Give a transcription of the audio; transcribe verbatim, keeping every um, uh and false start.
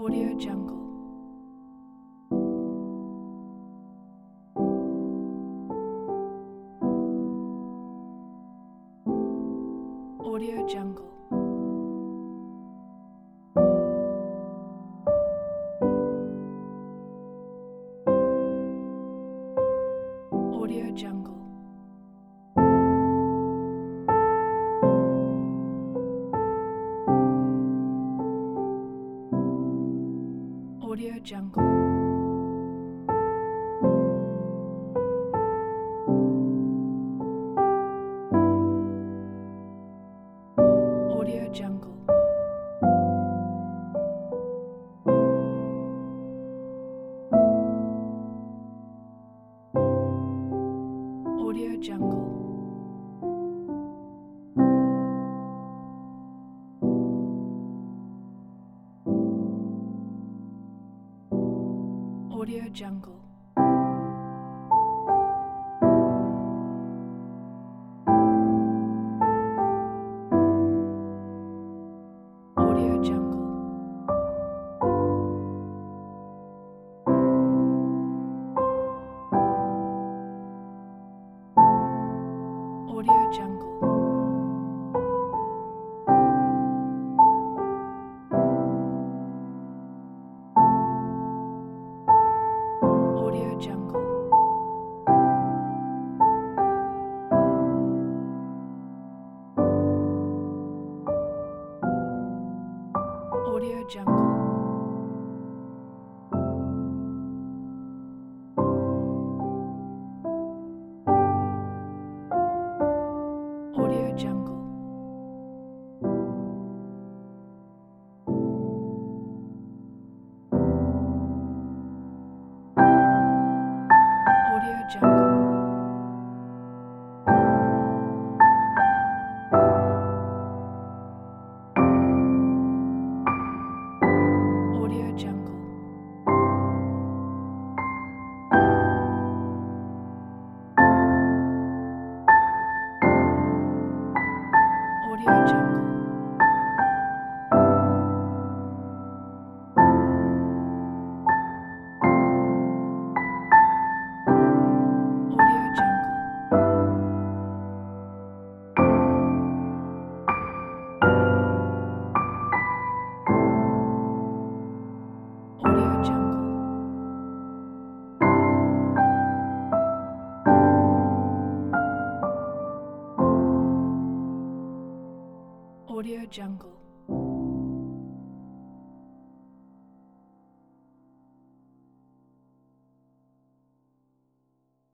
Audio Jungle. Audio Jungle. Audio Jungle. Audio Jungle. Audio Jungle. Audio Jungle. Audio Jungle. Audio Jungle. Audio Jungle. Audio Jungle. Audio Jungle. Audio Jungle. Audio Jungle. Audio Jungle. Audio Jungle. Audio Jungle. Audio Jungle. Audio Jungle.